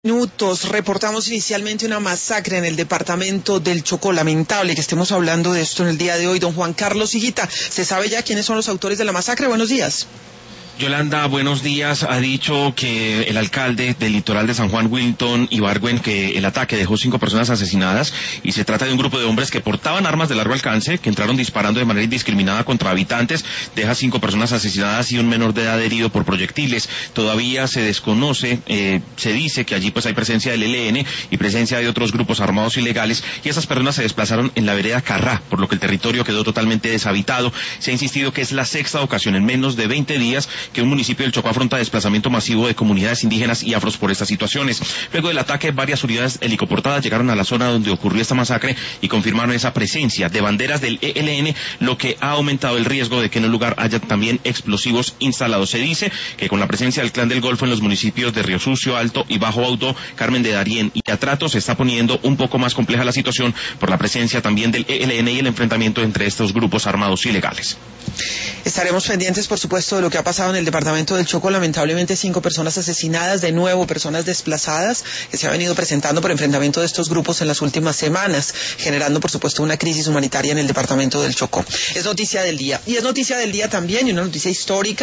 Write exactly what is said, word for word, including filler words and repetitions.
Minutos, reportamos inicialmente una masacre en el departamento del Chocó. Lamentable que estemos hablando de esto en el día de hoy. Don Juan Carlos Higuita, ¿se sabe ya quiénes son los autores de la masacre? Buenos días. Yolanda, buenos días. Ha dicho que el alcalde del litoral de San Juan, Wilton Ibargüen, que el ataque dejó cinco personas asesinadas y se trata de un grupo de hombres que portaban armas de largo alcance, que entraron disparando de manera indiscriminada contra habitantes, deja cinco personas asesinadas y un menor de edad herido por proyectiles. Todavía se desconoce, eh, se dice que allí pues hay presencia del E L N y presencia de otros grupos armados ilegales, y esas personas se desplazaron en la vereda Carrá, por lo que el territorio quedó totalmente deshabitado. Se ha insistido que es la sexta ocasión en menos de veinte días que un municipio del Chocó afronta desplazamiento masivo de comunidades indígenas y afros por estas situaciones. Luego del ataque, varias unidades helicoportadas llegaron a la zona donde ocurrió esta masacre y confirmaron esa presencia de banderas del E L N, lo que ha aumentado el riesgo de que en el lugar haya también explosivos instalados. Se dice que con la presencia del Clan del Golfo en los municipios de Río Sucio, Alto y Bajo Baudó, Carmen de Darién y Atrato, se está poniendo un poco más compleja la situación por la presencia también del E L N y el enfrentamiento entre estos grupos armados ilegales. Estaremos pendientes, por supuesto, de lo que ha pasado en el departamento del Chocó. Lamentablemente, cinco personas asesinadas, de nuevo personas desplazadas, que se ha venido presentando por enfrentamiento de estos grupos en las últimas semanas, generando, por supuesto, una crisis humanitaria en el departamento del Chocó. Es noticia del día. Y es noticia del día también, y una noticia histórica.